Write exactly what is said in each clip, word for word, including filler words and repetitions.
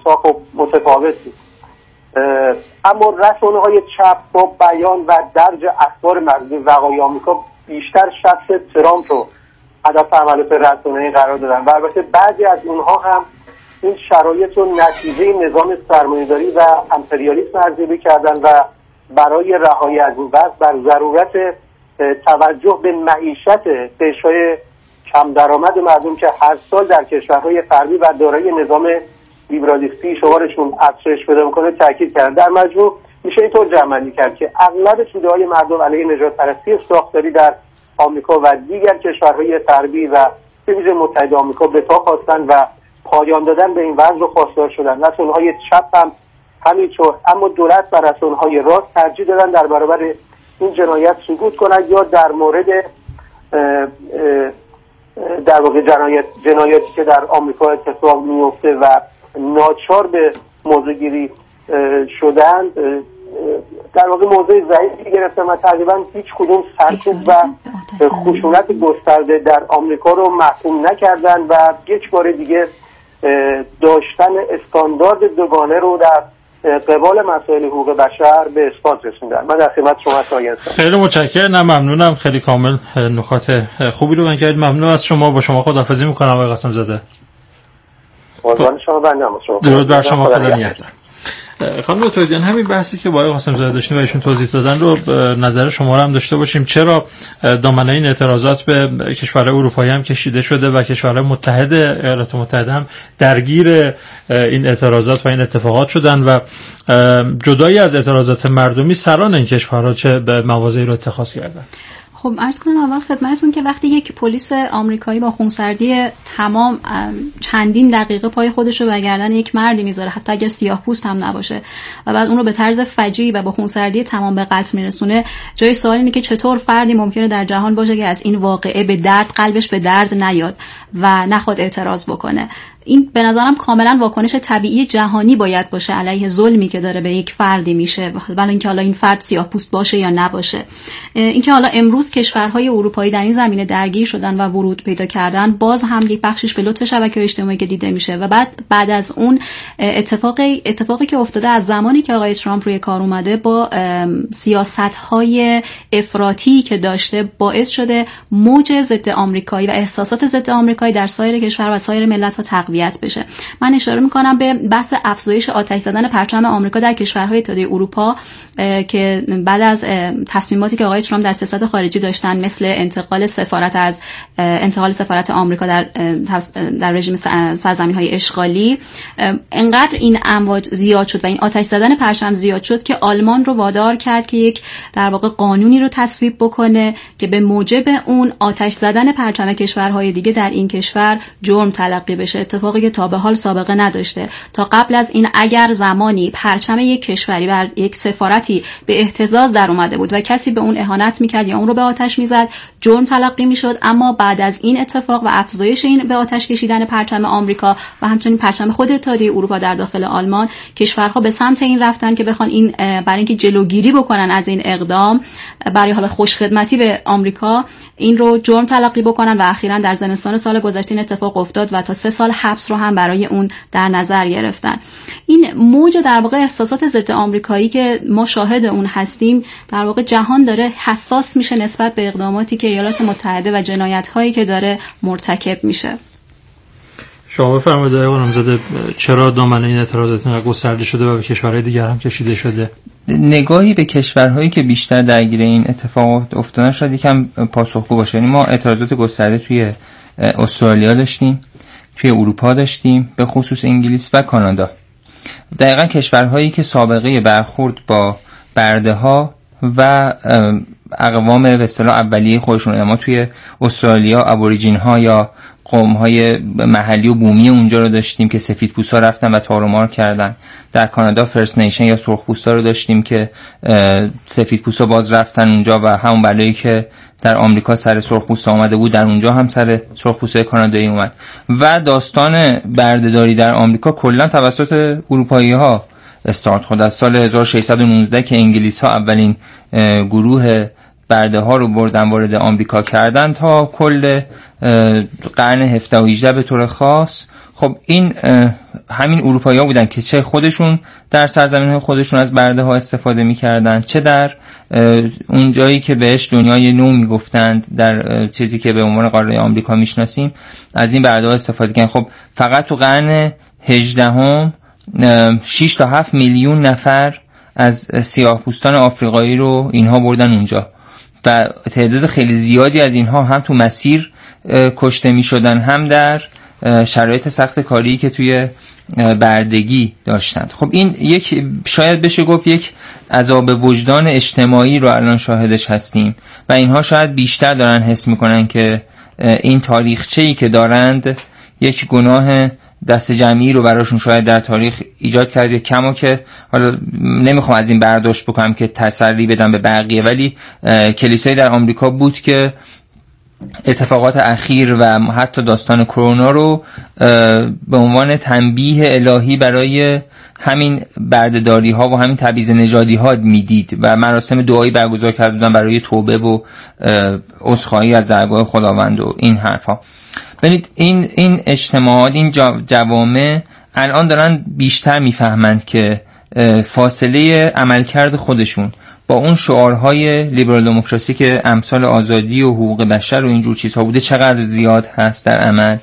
ها خب متفاوتی، اما رسانه‌های چپ با بیان و درج اخبار مربوط به وقایع آمریکا بیشتر شخص ترامپ رو هدف حملات رسانه‌ای قرار دادن و البته بعضی از اونها هم این شرایط رو نتیجه نظام سرمایه‌داری و امپریالیسم ارزیابی کردن و برای رهایی از این وضع بر ضرورت توجه به معیشت قشرهای کم درآمد مردم که هر سال در کشورهای غربی و دارای نظام لیبرالیستی شمارشون افزایش پیدا میکنه تاکید کردن. در مجموع میشه اینطور جمع‌بندی کرد که اغلب توده‌های مردم علیه نژاد پرستی ساختاری در آمریکا و دیگر کشورهای غربی و به ویژه متحده آمریکا به پا خواستن و پایان دادن به این وضع رو خواستار شدن. رسانه‌های چپ هم همینطور، اما دولت و رسانه‌های راست ترجیح دادن در برابر این جنایت سکوت کنند یا در مورد اه اه در واقع جنایت جنایاتی که در آمریکا اتفاق میفته و ناچار به موضوعگیری شدند در واقع موضوع ضعیفی گرفتن و تقریبا هیچ کدوم سرکوب و خشونت گسترده در آمریکا رو محکوم نکردن و یک بار دیگه داشتن استاندارد دوگانه رو در قبال مسائل حقوق بشر به اثبات رسوندن. من در خدمت شما هستم. خیلی متشکرم. نه ممنونم، خیلی کامل نکات خوبی رو بگید. ممنون از شما. با شما خداحافظی میکنم آقای قاسم زاده. قربان شما. بنده هم شما. درود بر شما. خدا نگهدار. خانم دکتر، همین بحثی که با آقای قاسم زاده داشتیم و ایشون توضیح دادن رو نظر شما رو هم داشته باشیم. چرا دامنه این اعتراضات به کشورهای اروپایی هم کشیده شده و کشورهای متحد ایالات متحده هم درگیر این اعتراضات و این اتفاقات شدن و جدایی از اعتراضات مردمی سران این کشورها چه به مواضعی رو اتخاذ کردن؟ خب عرض کنم اول خدمتتون که وقتی یک پلیس آمریکایی با خونسردی تمام چندین دقیقه پای خودش رو بر گردن یک مردی میذاره، حتی اگر سیاه‌پوست هم نباشه، و بعد اون رو به طرز فجیعی و با خونسردی تمام به قتل میرسونه، جای سوال اینه که چطور فردی ممکنه در جهان باشه که از این واقعه به درد قلبش به درد نیاد و نخواد اعتراض بکنه. این به نظرم کاملا واکنش طبیعی جهانی باید باشه علیه ظلمی که داره به یک فردی میشه، ولی اینکه حالا این فرد سیاه‌پوست باشه یا نباشه. اینکه حالا امروز کشورهای اروپایی در این زمینه درگیر شدن و ورود پیدا کردن، باز هم یک بخشش به لطف شبکه‌های اجتماعی که دیده میشه و بعد بعد از اون اتفاقی اتفاقی که افتاده از زمانی که آقای ترامپ روی کار اومده با سیاست‌های افراطی که داشته باعث شده موج ضد آمریکایی و احساسات ضد آمریکایی در سایر کشورها و سایر ملت‌ها تقویت بشه. من اشاره میکنم به بحث افزایش آتش زدن پرچم آمریکا در کشورهای اتحادیه اروپا که بعد از تصمیماتی که آقای ترامپ در سیاست خارجی داشتن، مثل انتقال سفارت از انتقال سفارت آمریکا در در رژیم سرزمین‌های اشغالی، انقدر این امواج زیاد شد و این آتش زدن پرچم زیاد شد که آلمان رو وادار کرد که یک در واقع قانونی رو تصویب بکنه که به موجب اون آتش زدن پرچم کشورهای دیگه در این کشور جرم تلقی بشه، اتفاقی که تا به حال سابقه نداشته. تا قبل از این اگر زمانی پرچم یک کشوری بر یک سفارتی به اهتزاز در اومده بود و کسی به اون اهانت میکرد یا اون رو به آتش میزد، جرم تلقی میشد. اما بعد از این اتفاق و افزایش این به آتش کشیدن پرچم آمریکا و همچنین پرچم خود اتحادیه اروپا در داخل آلمان، کشورها به سمت این رفتن که بخوان این برای اینکه جلوگیری بکنن از این اقدام برای حالا خوشخدمتی به آمریکا، این رو جرم تلقی بکنن و اخیراً در زمستان سال گذشته این اتفاق افتاد و تا سه سال حبس رو هم برای اون در نظر گرفتن. این موج در واقع احساسات ضد آمریکایی که ما شاهد اون هستیم، در واقع جهان داره حساس میشه نسبت به اقداماتی که ایالات متحده و جنایت‌هایی که داره مرتکب میشه. شما بفرمایید آقای غلامزاده، چرا دامنه این اعتراضات اینقدر گسترده شده و به کشورهای دیگر هم کشیده شده؟ نگاهی به کشورهایی که بیشتر درگیر این اتفاقات افتادن شاید یکم پاسخگو باشه. یعنی ما اعتراضات گسترده توی استرالیا داشتیم، توی اروپا داشتیم، به خصوص انگلیس و کانادا. دقیقاً کشورهایی که سابقه برخورد با برده‌ها و اقوام به اصطلاح اولیه خودشون، ما توی استرالیا ابوریجین ها یا قوم های محلی و بومی اونجا رو داشتیم که سفیدپوستا رفتن و تارومار کردن. در کانادا فرست نیشن یا سرخپوستا رو داشتیم که سفیدپوستا باز رفتن اونجا و همون بلایی که در آمریکا سر سرخپوستا اومده بود در اونجا هم سر سرخپوستای کانادایی اومد. و داستان بردهداری در آمریکا کلا توسط اروپایی ها استارت خود از سال هزار و ششصد و نوزده که انگلیس ها اولین گروه برده ها رو بردن وارد آمریکا کردن تا کل قرن هفده و هجده به طور خاص. خب این همین اروپایی‌ها بودن که چه خودشون در سرزمین‌های خودشون از برده ها استفاده می‌کردن، چه در اون جایی که بهش دنیای نو میگفتند، در چیزی که به عنوان قاره آمریکا میشناسیم، از این برده ها استفاده کردن. خب فقط تو قرن هجدهم شش تا هفت میلیون نفر از سیاه‌پوستان آفریقایی رو اینها بردن اونجا و تعداد خیلی زیادی از اینها هم تو مسیر کشته می‌شدن، هم در شرایط سخت کاری که توی بردگی داشتند. خب این یک شاید بشه گفت یک عذاب وجدان اجتماعی رو الان شاهدش هستیم و اینها شاید بیشتر دارن حس میکنن که این تاریخچه‌ای که دارند یک گناه دست جمعی رو براشون شاید در تاریخ ایجاد کرده. کما که حالا نمیخوام از این برداشت بکنم که تسری بدم به بقیه، ولی کلیسایی در آمریکا بود که اتفاقات اخیر و حتی داستان کرونا رو به عنوان تنبیه الهی برای همین بردهداری ها و همین تبعیض نژادی ها میدید و مراسم دعایی برگزار کرده بودن برای توبه و عذرخواهی از درگاه خداوند و این حرفا. ببینید این این اجتماعات، این جوامع الان دارن بیشتر میفهمند که فاصله عملکرد خودشون با اون شعارهای لیبرال دموکراسی که امثال آزادی و حقوق بشر و اینجور چیزها بوده چقدر زیاد هست در عمل،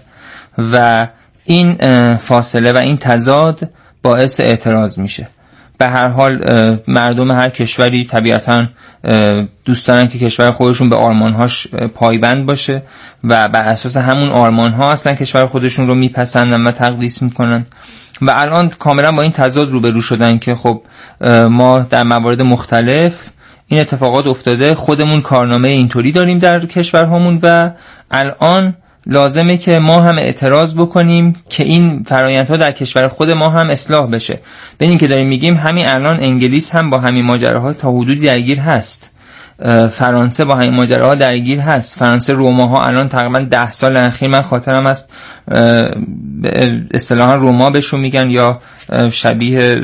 و این فاصله و این تضاد باعث اعتراض میشه. به هر حال مردم هر کشوری طبیعتاً دوست دارن که کشور خودشون به آرمانهاش پایبند باشه و بر اساس همون آرمانها اصلا کشور خودشون رو میپسندن و تقدیس میکنن و الان کاملا با این تضاد روبرو شدن که خب ما در موارد مختلف این اتفاقات افتاده، خودمون کارنامه اینطوری داریم در کشورهامون و الان لازمه که ما هم اعتراض بکنیم که این فرآیندها در کشور خود ما هم اصلاح بشه. ببینید که داریم میگیم همین الان انگلیس هم با همین ماجراها تا حدودی درگیر هست، فرانسه با همین ماجراها درگیر هست. فرانسه روماها الان تقریبا ده سال اخیر من خاطرم است اصطلاحا روما بهشون میگن یا شبیه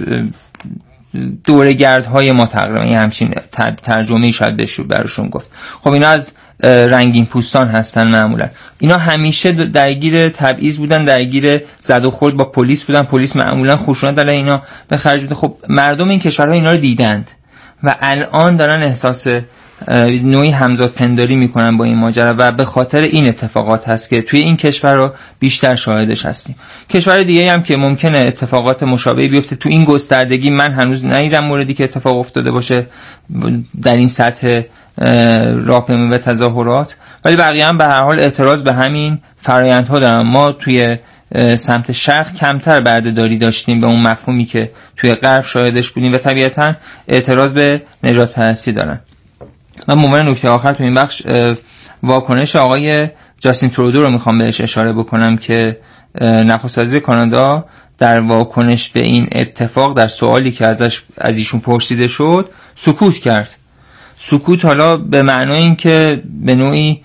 دوره‌گردهای ما تقریبا، این همچین ترجمه‌ای شاید بهشون براشون گفت. خب اینا از رنگین پوستان هستن معمولا، اینا همیشه درگیر تبعیض بودن، درگیر زد و خورد با پلیس بودن، پلیس معمولا خشونت علیه اینا به خرج میده. خب مردم این کشورها اینا رو دیدند و الان دارن احساس نوعی همزاد پنداری میکنن با این ماجرا و به خاطر این اتفاقات هست که توی این کشور رو بیشتر شاهدش هستیم. کشور دیگه هم که ممکنه اتفاقات مشابهی بیفته تو این گستردگی من هنوز ندیدم موردی که اتفاق افتاده باشه در این سطح راهپیمایی و تظاهرات، ولی بقیه هم به هر حال اعتراض به همین فرآیندها دارن. ما توی سمت شرق کمتر بردهداری داشتیم به اون مفهومی که توی غرب شاهدش بودیم و طبیعتاً اعتراض به نژاد پرستی دارن. من به عنوان نکته آخر تو این بخش واکنش آقای جاستین ترودو رو میخوام بهش اشاره بکنم که نخست وزیر کانادا در واکنش به این اتفاق در سوالی که ازش از ایشون پرسیده شد سکوت کرد. سکوت حالا به معنای این که به نوعی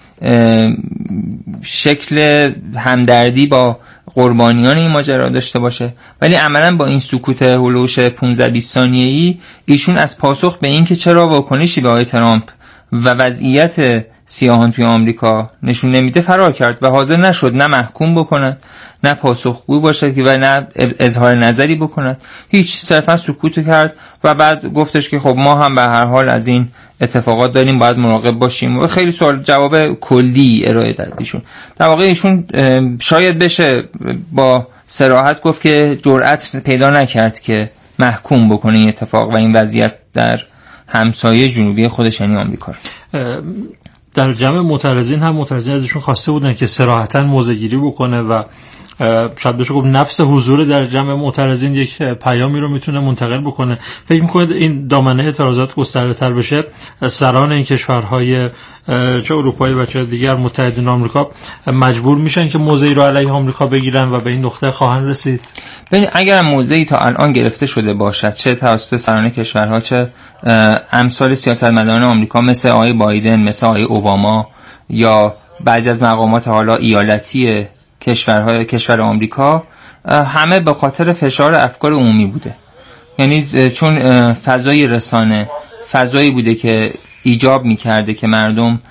شکل همدردی با قربانیان این ماجرا داشته باشه، ولی عملاً با این سکوت هولوش پانزده بیست ثانیه‌ای ایشون از پاسخ به این که چرا واکنشی به آقای ترامپ و وضعیت سیاهان توی آمریکا نشون نمیده فرار کرد و حاضر نشد نه محکوم بکنه نه پاسخگو باشه و نه اظهار نظری بکنه، هیچ، صرفا سکوت کرد و بعد گفتش که خب ما هم به هر حال از این اتفاقات داریم باید مراقب باشیم و خیلی سوال جواب کلی ارائه داد ایشون. در واقع ایشون شاید بشه با صراحت گفت که جرأت پیدا نکرد که محکوم بکنه این اتفاق و این وضعیت در همسایه جنوبی خودش یعنی آمریکا. در جمع معترضین هم معترضین ازشون خواسته بودن که صراحتاً موضع‌گیری بکنه و شاید بشه گفت نفس حضور در جمع معترضین یک پیامی رو میتونه منتقل بکنه. فکر میکنید این دامنه اعتراضات گسترده‌تر بشه، سران این کشورهای چه اروپایی و چه دیگر متحدین آمریکا مجبور میشن که موضعی رو علیه آمریکا بگیرن و به این نقطه خواهند رسید؟ ببین اگر موضعی تا الان گرفته شده باشد چه توسط سران کشورها چه امثال سیاستمداران آمریکا مثل آقای بایدن، مثل آقای اوباما یا بعضی از مقامات حالا ایالتی کشورهای کشور آمریکا، همه به خاطر فشار افکار عمومی بوده. یعنی چون فضای رسانه فضایی بوده که ایجاب میکرده که مردم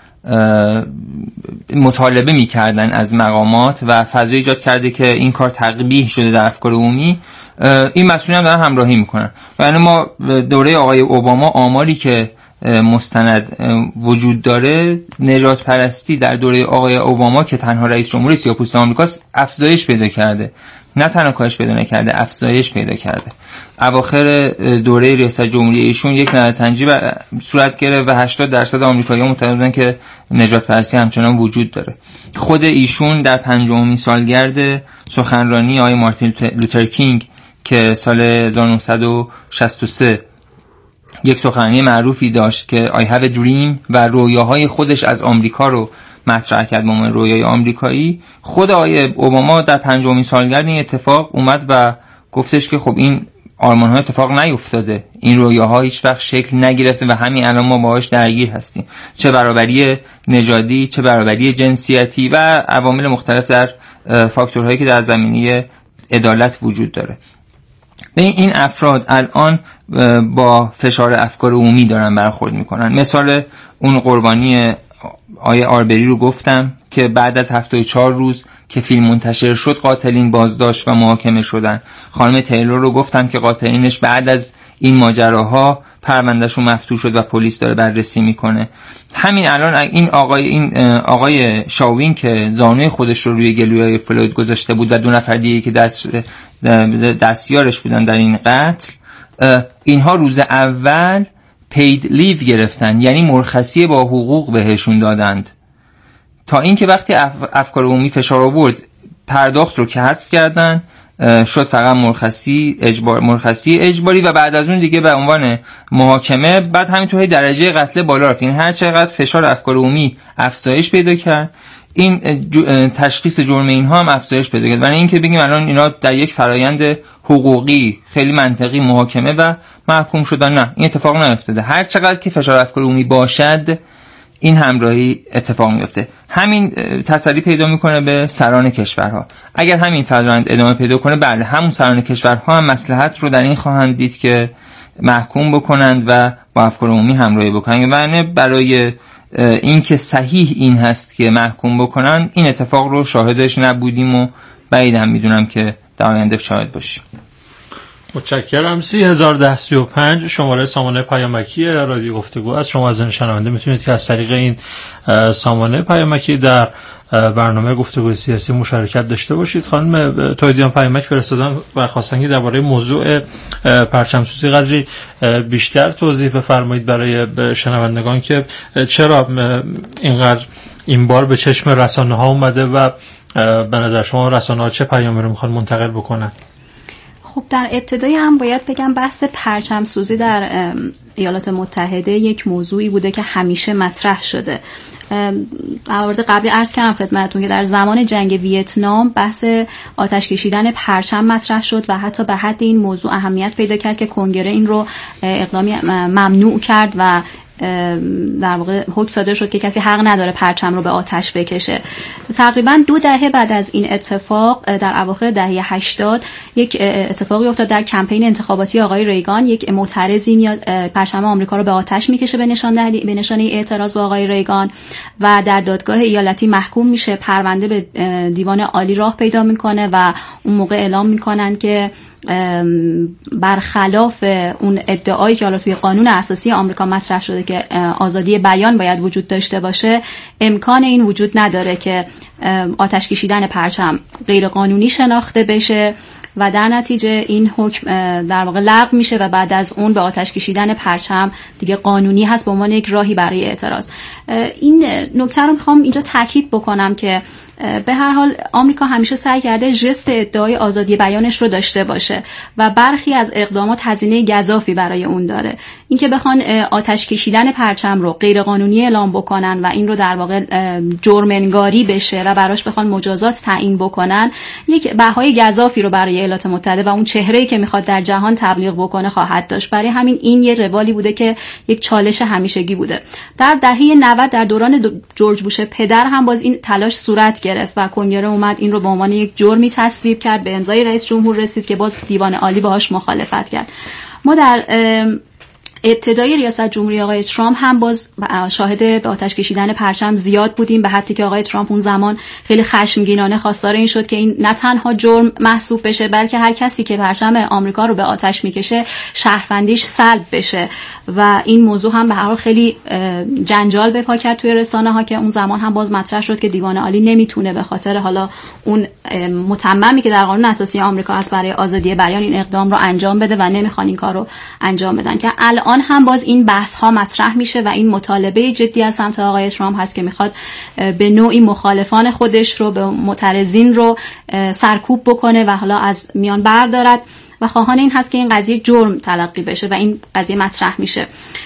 مطالبه میکردن از مقامات و فضا ایجاد کرده که این کار تقبیح شده در افکار عمومی، این مسئولین هم دارن همراهی میکنن. یعنی ما دوره آقای اوباما آماری که مستند وجود داره، نجات پرستی در دوره آقای اوباما که تنها رئیس جمهور سیاه‌پوست آمریکاست افزایش پیدا کرده، نه تنها کاهش پیدا نکرده، افزایش پیدا کرده. اواخر دوره ریاست جمهوری ایشون یک نظرسنجی صورت گرفت و هشتاد درصد آمریکایی‌ها معتقد بودن که نجات پرستی همچنان وجود داره. خود ایشون در پنجمین سالگرد سخنرانی آقای مارتین لوتر کینگ که سال هزار و نهصد و شصت و سه یک سخنرانی معروفی داشت که I have a dream و رویاهای خودش از آمریکا رو مطرح کرد به عنوان رویای آمریکایی، خود آقای اوباما در پنجمین سالگرد این اتفاق اومد و گفتش که خب این آرمان‌ها اتفاق نیفتاده، این رویاها هیچ وقت شکل نگرفته و همین الان ما باهاش درگیر هستیم، چه برابری نژادی، چه برابری جنسیتی و عوامل مختلف در فاکتورهایی که در زمینه عدالت وجود داره. این افراد الان با فشار افکار عمومی دارن برخورد میکنن. مثال اون قربانی آیه آربری رو گفتم که بعد از هفتاد و چهار روز که فیلم منتشر شد قاتلین بازداشت و محاکمه شدن. خانم تیلور رو گفتم که قاتلینش بعد از این ماجراها پروندهشون مفتوح شد و پلیس داره بررسی میکنه. همین الان این آقای این آقای شاوین که زانوی خودش رو روی گلوی فلوید گذاشته بود و دو نفر دیگه که دست دستیارش بودن در این قتل، اینها روز اول پید لیو گرفتن، یعنی مرخصی با حقوق بهشون دادند، تا اینکه وقتی اف... افکار عمومی فشار آورد پرداخت رو که حذف کردن، شد فقط مرخصی اجبار مرخصی اجباری و بعد از اون دیگه به عنوان محاکمه. بعد همینطوری درجه قتل بالا رفت. این هر چقدر فشار افکار عمومی افزایش پیدا کرد، این تشخیص جرم اینها هم افزایش پیدا کرد. برای اینکه بگیم الان اینا در یک فرایند حقوقی خیلی منطقی محاکمه و محکوم شدن، نه، این اتفاق نیفتاده. هر چقدر که فشار افکار عمومی باشد این همراهی اتفاق میفته. همین تسری پیدا میکنه به سران کشورها. اگر همین فرآیند ادامه پیدا کنه، بله، همون سران کشورها هم مصلحت رو در این خواهند دید که محکوم بکنند و با افکار عمومی همراهی بکنند. یعنی برای این که صحیح این هست که محکوم بکنن، این اتفاق رو شاهدش نبودیم و بعیدم میدونم که در آینده شاهد باشیم. متشکرم. سی هزار ده سی و پنج شماره سامانه پیامکی رادیو گفتگو از شما از شنونده میتونید که از طریق این سامانه پیامکی در برنامه گفتگوی سیاسی مشارکت داشته باشید. خانم تویدیان پیامک فرستادن و خواستن که درباره موضوع پرچمسوزی قدری بیشتر توضیح بفرمایید برای شنوندگان که چرا اینقدر این بار به چشم رسانه ها اومده و به نظر شما رسانه ها چه پیامی رو میخوان منتقل بکنن؟ خب در ابتدای هم باید بگم بحث پرچمسوزی در ایالات متحده یک موضوعی بوده که همیشه مطرح شده. البته قبلی عرض کردم خدمتتون که در زمان جنگ ویتنام بحث آتش کشیدن پرچم مطرح شد و حتی به حد این موضوع اهمیت پیدا کرد که کنگره این رو اقدامی ممنوع کرد و در واقع حکم صادر شد که کسی حق نداره پرچم رو به آتش بکشه. تقریبا دو دهه بعد از این اتفاق در اواخر دهه هشتاد یک اتفاقی افتاد در کمپین انتخاباتی آقای ریگان. یک معترضی میاد پرچم آمریکا رو به آتش میکشه به نشان به نشانه اعتراض با آقای ریگان و در دادگاه ایالتی محکوم میشه. پرونده به دیوان عالی راه پیدا میکنه و اون موقع اعلام میکنن که برخلاف اون ادعایی که حالا توی قانون اساسی آمریکا مطرح شده که آزادی بیان باید وجود داشته باشه، امکان این وجود نداره که آتش کشیدن پرچم غیر قانونی شناخته بشه و در نتیجه این حکم در واقع لغو میشه و بعد از اون به آتش کشیدن پرچم دیگه قانونی هست به عنوان یک راهی برای اعتراض. این نکته رو میخوام اینجا تاکید بکنم که به هر حال آمریکا همیشه سعی کرده ژست ادعای آزادی بیانش رو داشته باشه و برخی از اقدامات هزینه گزافی برای اون داره. اینکه بخوان آتش کشیدن پرچم رو غیر قانونی اعلام بکنن و این رو در واقع جرم‌انگاری بشه و براش بخوان مجازات تعیین بکنن، یک بهای گزافی رو برای ایالات متحده و اون چهره‌ای که میخواد در جهان تبلیغ بکنه خواهد داشت. برای همین این یه روالی بوده که یک چالش همیشگی بوده. در دهه نود در دوران جورج بوش پدر هم باز این تلاش صورت گرفت و کنگره اومد این رو به عنوان یک جرمی تصویب کرد، به امضای رئیس جمهور رسید که باز دیوان عالی باهاش مخالفت کرد. ما در ابتدای ریاست جمهوری آقای ترامپ هم باز شاهد به آتش کشیدن پرچم زیاد بودیم، به حدی که آقای ترامپ اون زمان خیلی خشمگینانه خواستار این شد که این نه تنها جرم محسوب بشه بلکه هر کسی که پرچم آمریکا رو به آتش میکشه شهروندیش سلب بشه و این موضوع هم به هر حال خیلی جنجال به پا کرد توی رسانه ها که اون زمان هم باز مطرح شد که دیوان عالی نمیتونه به خاطر حالا اون متممی که در قانون اساسی آمریکا هست برای آزادی بیان این اقدام رو انجام بده و نمیخوان این کار رو انجام بدن، که الان هم باز این بحث ها مطرح میشه و این مطالبه جدی از سمت آقای ترامپ هست که میخواد به نوعی مخالفان خودش رو، به معترضین رو سرکوب بکنه و حالا از میان بردارد و خواهان این هست که این قضیه جرم تلقی بشه و این قضیه مطرح میشه.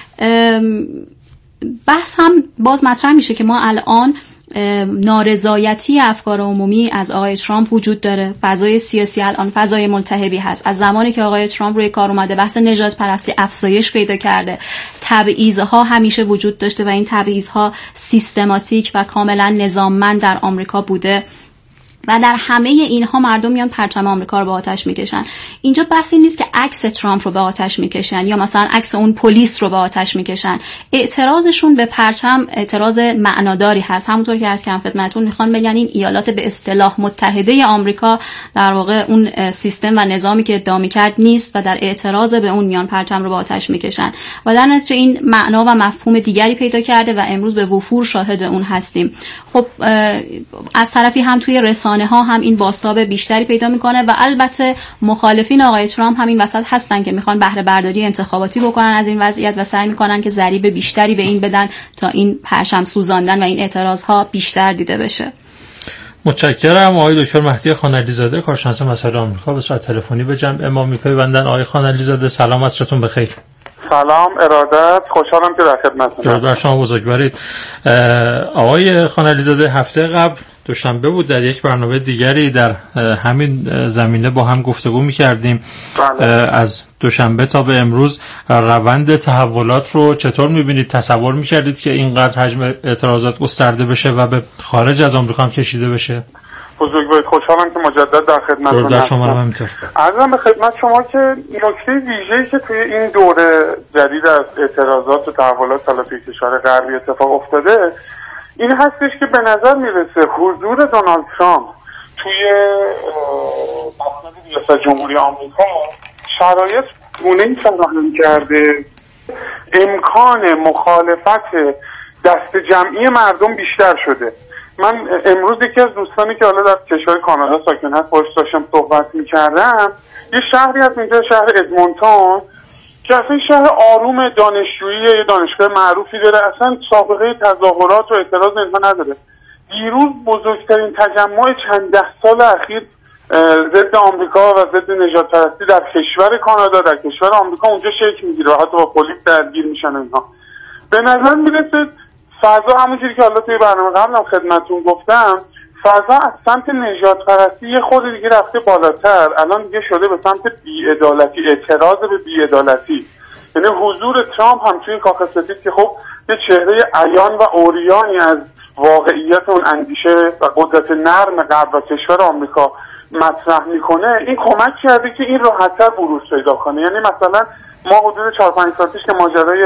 بحث هم باز مطرح میشه که ما الان نارضایتی افکار عمومی از آقای ترامپ وجود داره، فضای سیاسی الان فضای ملتهبی هست. از زمانی که آقای ترامپ روی کار اومده بحث نژاد پرستی افزایش پیدا کرده، تبعیض‌ها همیشه وجود داشته و این تبعیض‌ها سیستماتیک و کاملا نظاممند در آمریکا بوده و در همه اینها مردم میان پرچم آمریکا رو به آتش میکشن. اینجا بحثی نیست که عکس ترامپ رو به آتش میکشن یا مثلا عکس اون پلیس رو به آتش میکشن. اعتراضشون به پرچم اعتراض معناداری هست. همونطور که عرض کردم خدمتتون، میخوان بگن این ایالات به اصطلاح متحده آمریکا در واقع اون سیستم و نظامی که ادعا میکرد نیست و در اعتراض به اون میان پرچم رو به آتش میکشن و در نتیجه این معنا و مفهوم دیگری پیدا کرده و امروز به وفور شاهد اون هستیم. خب از طرفی هم توی رسانه ها هم این بازتاب بیشتری پیدا میکنه و البته مخالفین آقای ترامپ هم این وسط هستن که میخوان بهره برداری انتخاباتی بکنن از این وضعیت و سعی میکنن که ضریب بیشتری به این بدن تا این پرچم سوزاندن و این اعتراض ها بیشتر دیده بشه. متشکرم. آقای دکتر مهدی خانعلی‌زاده، کارشناس مسائل آمریکا، به صورت تلفنی به جمع ما میپیوندن. آقای خانعلی‌زاده سلام، عصرتون بخیر. سلام، ارادت، خوشحالم که در خدمتتونم. درود بر شما بزرگوارید. آقای خانعلی‌زاده، هفته قبل دوشنبه بود در یک برنامه دیگری در همین زمینه با هم گفتگو می‌کردیم. بله. از دوشنبه تا به امروز روند تحولات رو چطور می‌بینید؟ تصور می‌کردید که اینقدر حجم اعتراضات گسترده بشه و به خارج از آمریکا هم کشیده بشه؟ بزرگوارید، خوشحالم که مجدد در خدمتتون هستم. در شما رو همینطور. عرضم به خدمت شما که نکته ویژه‌ای که توی این دوره جدید از اعتراضات و تحولات حالا توی کشور غربی اتفاق افتاده این هستش که به نظر میرسه حضور دونالد ترامپ توی مقام ریاست جمهوری آمریکا شرایط گونه‌ای فراهم کرده امکان مخالفت دست جمعی مردم بیشتر شده. من امروز یکی از دوستانی که حالا در کشور کانادا ساکن هست باهاش داشتم صحبت می‌کردم، یه شهری از اینجا، شهر ادمونتون، که اصلا شهر آروم دانشجویی، یه دانشگاه معروفی داره، اصلا سابقه تظاهرات و اعتراض اینها نداره. دیروز بزرگترین تجمع چند ده سال اخیر ضد آمریکا و ضد نژاد پرستی در کشور کانادا، در کشور آمریکا اونجا شکل میگیره و حتی با پلیس درگیر میشن اینها. به نظر میرسه فضا همونجوری که حالا توی برنامه قبلم خدمتتون گفتم، فضا از سمت نژاد پرستی یه خود دیگه رفته بالاتر، الان دیگه شده به سمت بی‌عدالتی، اعتراض به بی‌عدالتی. یعنی حضور ترامپ هم توی کاخ سفید که خب یه چهره عیان و عریانی از واقعیت اون اندیشه و قدرت نرم غرب و کشور آمریکا مطرح میکنه، این کمک کرده که این راحت‌تر بروز پیدا کنه. یعنی مثلا ما حدود چهار پنج سال پیش که ماجرای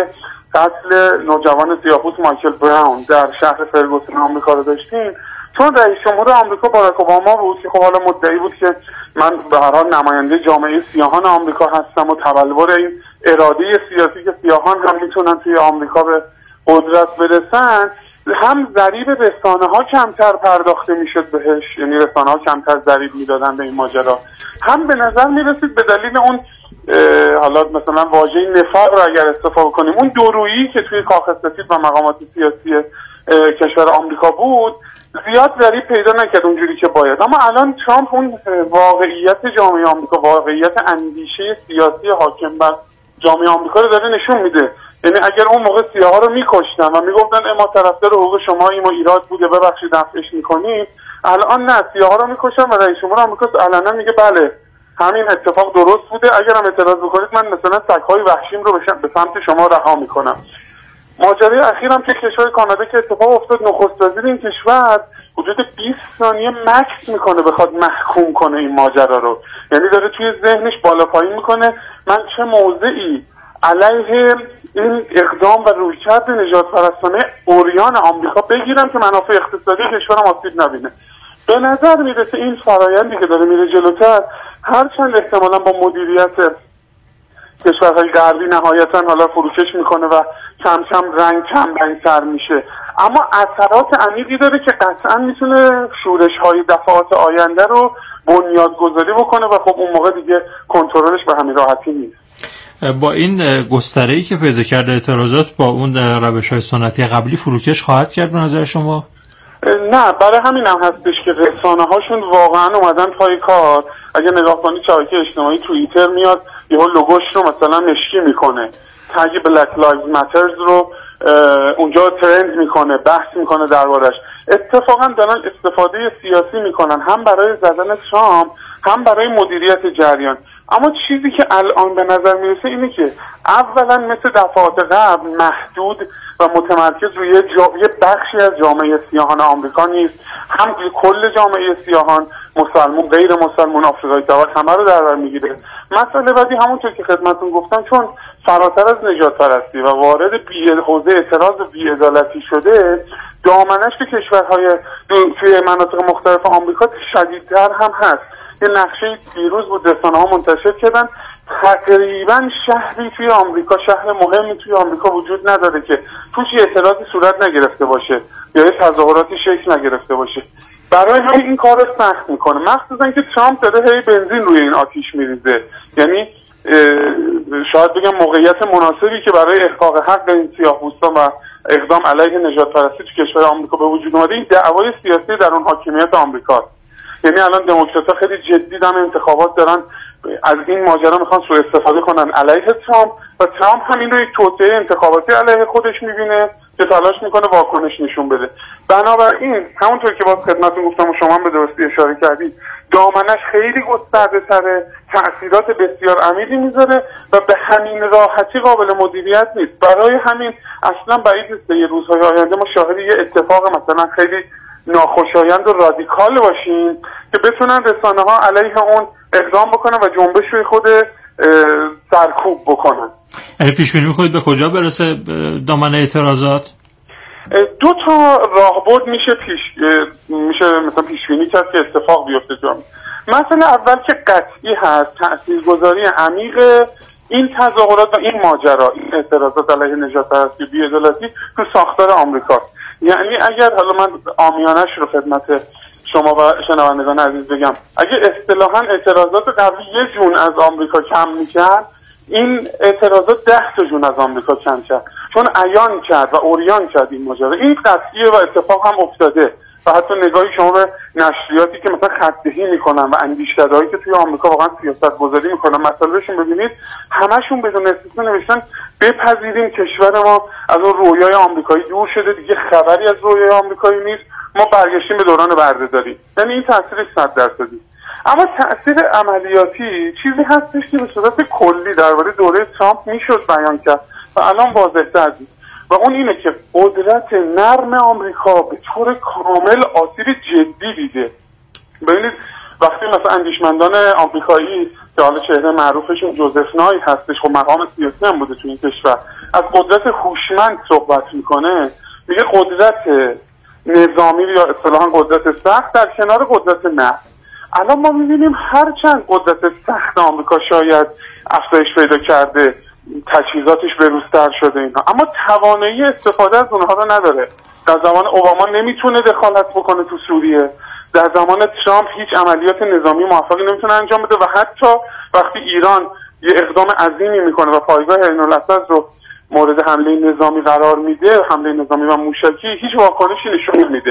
قتل نوجوان سیاه‌پوست مایکل براون در شهر فرگوسن آمریکا رو داشتیم، چون رئیس جمهور آمریکا باراک اوباما بود که خب حالا مدعی بود که من به هر حال نماینده جامعه سیاهان آمریکا هستم و تبلور این اراده سیاسی که سیاهان هم میتونن توی آمریکا به قدرت برسن، هم ضریب رسانه ها کمتر پرداخته میشد بهش، یعنی رسانه ها کمتر ضریب میدادن به این ماجرا، هم به نظر میرسید به دلیل اون حالا مثلا واژه نفاق رو اگر استفاده کنیم، اون دورویی که توی کاخ سفید و مقامات سیاسی کشور آمریکا بود زیاد ضریب پیدا نکرد اونجوری که باید. اما الان ترامپ اون واقعیت جامعه آمریکا، واقعیت اندیشه سیاسی حاکم بر جامعه آمریکا رو داره نشون میده. یعنی اگر اون موقع سیاها رو میکشتن و میگفتن ما طرفدار حقوق شماییم و ایراد بوده ببخشید دفعش میکنیم، الان نه، سیاها رو میکشن و رئیس جمهور آمریکا علنا میگه بله همین اتفاق درست بوده، اگر هم اعتراض بکنید من مثلا سگ‌های وحشیم رو به سمت شما رها میکنم. ماجرای اخیرم که کشور کانادا که اتفاق افتاد، نخست وزیر این کشور حدود بیست ثانیه مکث میکنه بخواد محکوم کنه این ماجرا رو، یعنی داره توی ذهنش بالا پایین میکنه من چه موضعی علیه این اقدام و رویکرد نجات پرستانه عریان آمریکا بگیرن که منافع اقتصادی کشورم آسیب نبینه. به نظر میرسه این فرایندی که داره میره جلوتر، هرچند احتمالا با مدیریت کشورهای غربی نهایتا حالا فروکش میکنه و کم کم رنگ کم رنگ تر میشه، اما اثرات عمیقی داره که قطعا میتونه شورش های دفعات آینده رو بنیادگذاری بکنه و خب اون موقع دیگه کنترلش به همین راحتی نیست. با این گستره‌ای که پیدا کرده اعتراضات با اون روش‌های سنتی قبلی فروکش خواهد کرد به نظر شما؟ نه، برای همین هم هستش که رسانه هاشون واقعا اومدن پای کار. اگه نگاه کنید شبکه اجتماعی توییتر میاد یهو لوگوش رو مثلا مشکی میکنه، تگ بلک لایوز ماترز رو اونجا ترند میکنه، بحث میکنه دربارش. اتفاقا دارن استفاده سیاسی میکنن، هم برای زدن ترامپ هم برای مدیریت جریان. اما چیزی که الان به نظر میرسه اینه که اولا مثل دفعات قبل محدود و متمرکز روی جا... یه بخشی از جامعه سیاهان آمریکا نیست، هم کل جامعه سیاهان، مسلمون، غیر مسلمون، آفریقایی تبار، همه رو در بر میگیره. مسئله بعدی همونطور که خدمتتون گفتم، چون فراتر از نجات پرستی و وارد بی حوزه اعتراض و بی‌عدالتی شده، دامنش که کشورهای توی مناطق مختلف آمریکا شدیدتر هم هست. یه نقشه دیروز بود رسانه ها منتشر کردن، تقریبا شهری توی آمریکا، شهر مهمی توی آمریکا وجود نداره که توش اعتراضی صورت نگرفته باشه یا یه تظاهراتی شکل نگرفته باشه. برای همین این کار رو سخت میکنه، مخصوصا که ترامپ داره هی بنزین روی این آتیش میریزه. یعنی شاید بگم موقعیت مناسبی که برای احقاق حق این سیاه‌پوستان و اقدام علیه نجات پرستی تو کشور آمریکا به وجود اومده، این دعوای سیاسی در اون حاکمیت آمریکا. یعنی الان دموکرات‌ها خیلی جدی دارن انتخابات دارن از این ماجرا میخوان سوء استفاده کنن علیه ترامپ، و ترامپ همین رو یک توطئه انتخاباتی علیه خودش میبینه که تلاش میکنه واکنش نشون بده. بنابراین همونطور که باز خدمتتون گفتم و شما به درستی اشاره کردید، دامنش خیلی گسترده تره، تأثیرات بسیار عمیقی میذاره و به همین راحتی قابل مدیریت نیست. برای همین اصلا بعید نیست یه روزهای آینده ما شاهد یه اتفاق مثلا خیلی ناخوشایند و رادیکال باشیم که بتونن رسانه ها علیه اون اقدام بکنن و جنبش روی خود سرکوب بکنن. یعنی پیش بینی می‌کنید به کجا برسه دامنه اعتراضات؟ دو تا راهبرد میشه پیش میشه مثلا پیش بینی کرد که اتفاق بیفته تو. مثلا اول که قطعی هست تاثیرگذاری عمیق این تظاهرات و این ماجرا، این اعتراضات علیه نجات پرستی و بی‌عدالتی تو ساختار آمریکا. یعنی اگر حالا من عامیانه‌اش رو خدمت شما و شنوندگان عزیز بگم، اگه اصطلاحاً اعتراضات قبلی یه جون از آمریکا کم میکرد، این اعتراضات ده تا جون از آمریکا کم کرد، چون عیان کرد و عریان کرد این ماجرا. این قطعیه و اتفاق هم افتاده و حتی نگاهی شما به نشریاتی که مثلا خط‌دهی میکنن و اندیشکدهایی که توی آمریکا واقعا سیاست گذاری میکنن مسائلشون ببینید، همشون بدون استثنا نوشتن بپذیریم کشور ما از اون رویای آمریکایی دور شده، دیگه خبری از رویای آمریکایی نیست، ما برگشتیم به دوران بردهداری. یعنی این تاثیر صد درصدی. اما تاثیر عملیاتی چیزی هستش که به صورت کلی درباره دوره ترامپ میشد بیان کرد و الان واضح‌تر است، و اون اینه که قدرت نرم آمریکا به طور کامل آسیب جدی دیده. ببینید وقتی مثلا اندیشمندان آمریکایی که حالا چهره معروفشون جوزف نای هستش، خب مقام سیاسی هم بوده تو این کشور، از قدرت هوشمند صحبت میکنه، میگه قدرت نظامی یا اصطلاحاً قدرت سخت در کنار قدرت نرم. الان ما میبینیم هرچند قدرت سخت آمریکا شاید افزایش پیدا کرده، تجهیزاتش بروزتر شده اینها، اما توانایی استفاده از اونها رو نداره. در زمان اوباما نمیتونه دخالت بکنه تو سوریه، در زمان ترامپ هیچ عملیات نظامی موفقی نمیتونه انجام بده و حتی وقتی ایران یه اقدام عظیمی میکنه و پایگاه عین الاسد رو مورد حمله نظامی قرار میده، حمله نظامی و موشکی، هیچ واکنشی نشون نمیده.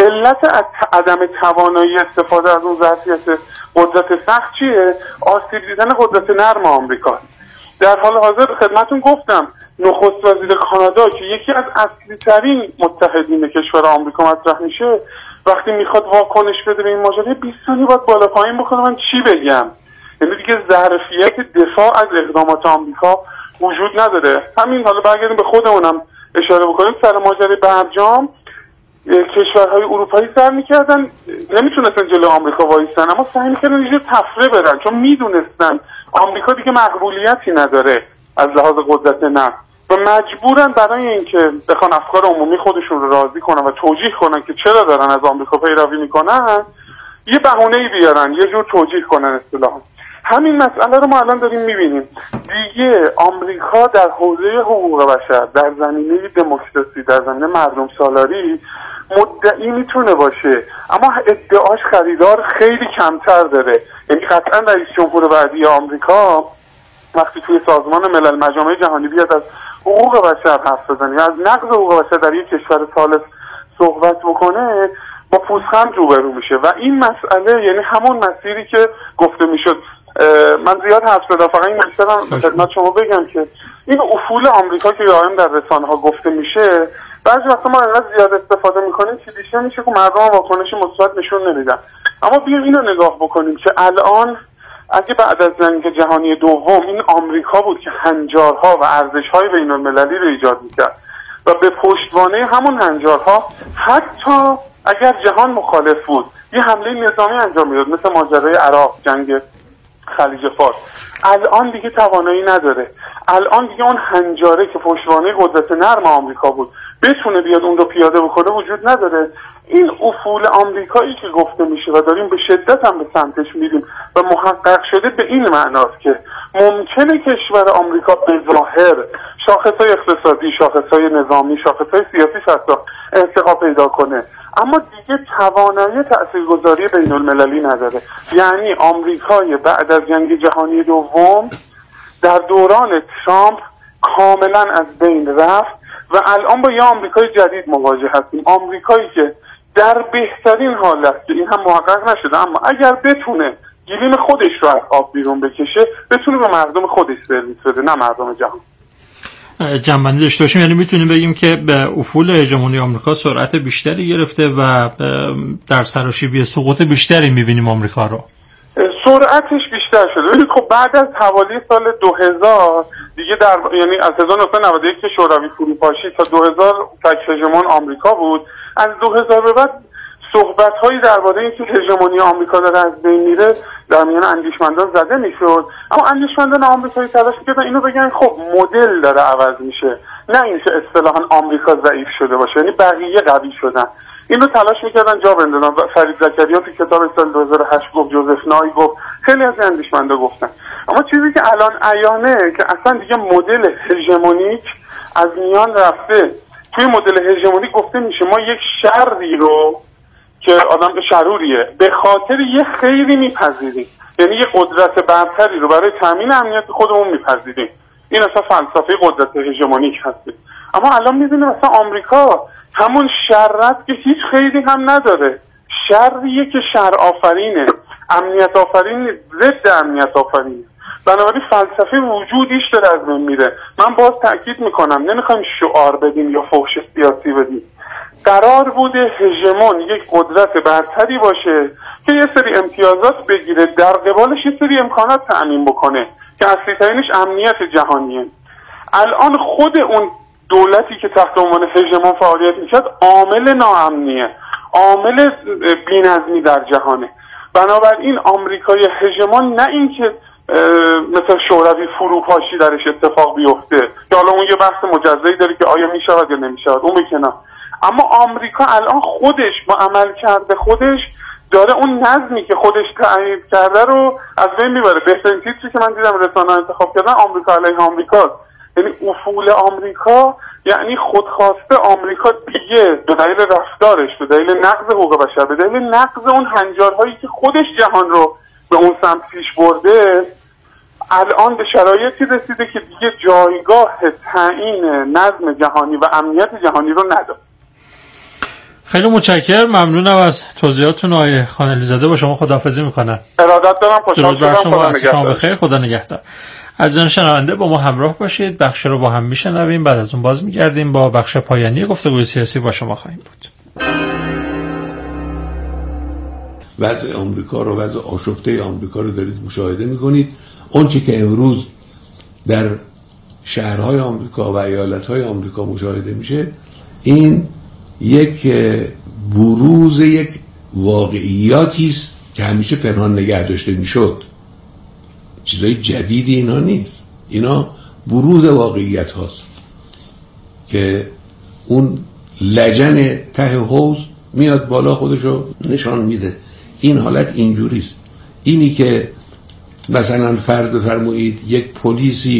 علت عدم توانایی استفاده از اون ظرفیت قدرت سخت چیه؟ آسیب دیدن قدرت نرم آمریکا. در حال حاضر خدمتون گفتم نخست وزیر کانادا که یکی از اصلی ترین متحدین کشور آمریکا مطرح میشه، وقتی میخواد واکنش بده به این ماجرا بیست ثانیه باید بالا پایین بکنه من چی بگم. یعنی دیگه ظرفیت دفاع از اقدامات آمریکا وجود نداره. همین حالا برگردیم به خودمونم اشاره بکنیم، سر ماجرای برجام کشورهای اروپایی سر میکردن، نمیتونستن جلو آمریکا وایسن، اما سعی میکردن یه تفره برن، چون میدونستن آمریکا دیگه مقبولیتی نداره از لحاظ قدرت نفس و مجبورن برای اینکه بخوان افکار عمومی خودشون رو راضی کنن و توجیه کنن که چرا دارن از آمریکا پیروی میکنن، یه بهونه‌ای بیارن، یه جور توجیه کنن اصطلاحاً. همین مسئله رو ما الان داریم میبینیم دیگه. آمریکا در حوزه حقوق بشر، در زمینه دموکراسی، در زمینه مردم سالاری مدعی میتونه باشه، اما ادعاش خریدار خیلی کمتر داره. یعنی قطعا رئیس جمهور بعدی آمریکا وقتی توی سازمان ملل مجامع جهانی بیاد از حقوق بشر حرف بزنه یا از نقض حقوق بشر در یک کشور ثالث صحبت بکنه، با پوزخند روبرو میشه. و این مسئله یعنی همون مسیری که گفته میشد. من زیاد حرف زدم، فقط این مسئله خدمت شما بگم که این افول آمریکا که دائم در رسانه ها گفته میشه، بعضی وقتا ما انقدر زیاد استفاده میکنیم که دیشه میشه که مردم واکنش مثبت نشون نمیدن. اما بیایم اینو نگاه بکنیم که الان اگه بعد از جنگ جهانی دوم این آمریکا بود که هنجارها و ارزش‌های بین‌المللی رو ایجاد میکرد و به پشتوانه همون هنجارها حتی اگر جهان مخالف بود یه حمله نظامی انجام میداد، مثل ماجرای عراق، جنگ خلیج فارس. الان دیگه توانایی نداره. الان دیگه اون هنجاره که پشتوانه قدرت نرم آمریکا بود بتونه بیاد اون رو پیاده بکنه وجود نداره. این افول آمریکایی که گفته میشه و داریم به شدت هم به سمتش میریم و محقق شده به این معناست که ممکنه کشور آمریکا به ظاهر شاخصهای اقتصادی، شاخصهای نظامی، شاخصهای سیاسی حتی ارتقا پیدا کنه، اما دیگه توانایی تاثیرگذاری بین المللی نداره. یعنی آمریکای بعد از جنگ جهانی دوم در دوران ترامپ کاملا از بین رفت و الان با یه آمریکای جدید مواجه هستیم. آمریکایی که در بهترین حالت، که این هم محقق نشده، اما اگر بتونه گلیم خودش رو از آب بیرون بکشه، بتونه به مردم خودش سرویس بده، نه مردم جهان. جنبندی داشته باشیم، یعنی میتونیم بگیم که به افول هژمونی آمریکا سرعت بیشتری گرفته و در سراشیبی سقوط بیشتری میبینیم آمریکا رو. سرعتش بیشتر شده. ولی خب بعد از حوالی سال دو هزار دیگه در یعنی از هزار و نهصد و نود و یک که شوروی فروپاشی تا دو هزار تک هژمون آمریکا بود. از دو هزار به بعد صحبت‌هایی درباره اینکه هژمونی آمریکا داره از بین میره در میان اندیشمندان زده میشد، اما اندیشمندان آمریکایی تلاش می‌کردن اینو بگن خب مدل داره عوض میشه، نه اینکه اصطلاحاً آمریکا ضعیف شده باشه، یعنی بقیه قوی شدن. اینو تلاش می‌کردن جا بندازن. فرید زکریا تو کتاب سال دو هزار و هشت گفت، جوزف نای گفت، خیلی از اندیشمندا گفتن. اما چیزی که الان عیانه که اصلا دیگه مدل هژمونیک از میان رفته. توی مدل هژمونیک گفته میشه ما یک شری رو که آدم شروریه به خاطر یه خیری میپذیریم، یعنی یه قدرت برتری رو برای تامین امنیت خودمون میپذیریم. این اصلا فلسفه قدرت هژمونیک هست. اما الان میبینیم مثلا آمریکا همون شر که هیچ خیری هم نداره، شریه که شر آفرینه، امنیت آفرین ضد امنیت آفرینه. بنابراین فلسفه وجودیش داره از من میره. من باز تأکید میکنم نمیخوایم شعار بدیم یا فحش سیاسی بدیم. قرار بوده هژمون یک قدرت برتری باشه که یه سری امتیازات بگیره، در قبالش یه سری امکانات تأمین بکنه که اصلی ترینش امنیت جهانیه. الان خود اون دولتی که تحت عنوان هژمون فعالیت میکرد عامل ناامنیه، عامل بی‌نظمی در جهانه. بنابراین آمریکای هژمون نه اینکه مثل شوروی فروپاشی درش اتفاق بیفته که حالا اون یه بحث مجزایی داره که آیا میشود یا نمیشود، اون بکنه، اما آمریکا الان خودش با عمل کرده خودش داره اون نظمی که خودش تعیین کرده رو از بین میبره. بهترین تیتری که من دیدم رسانه انتخاب کردن آمریکا علیه آمریکا، یعنی افول آمریکا، یعنی خودخواسته آمریکا دیگه به دلیل رفتارش، به دلیل نقض حقوق بشر، به دلیل نقض اون هنجارهایی که خودش جهان رو به اون سمت پیش برده، الان به شرایطی رسیده که دیگه جایگاه تعیین نظم جهانی و امنیت جهانی رو نداره. خیلی متشکرم، ممنونم از توضیحاتتون آقای خانعلی زاده. با شما خداحافظی میکنم. ارادت دارم، خوشحال شدم. خدا نگهدار. بخیر، خدا نگهدار. عزیزان شنونده با ما همراه باشید. بخش رو با هم میشنویم، بعد از اون باز میگردیم با بخش پایانی گفتگوی سیاسی با شما خواهیم بود. وضع آمریکا رو، وضع آشفته آمریکا رو دارید مشاهده میکنید. اون چی که امروز در شهرهای آمریکا و ایالتهای آمریکا مشاهده میشه، این یک بروز یک واقعیاتی است که همیشه پنهان نگه داشته میشد. چیزای جدیدی اینا نیست. اینا بروز واقعیت هاست که اون لجن ته حوض میاد بالا خودشو نشان میده. این حالت اینجوریست. اینی که مثلا فرض بفرمایید یک پلیسی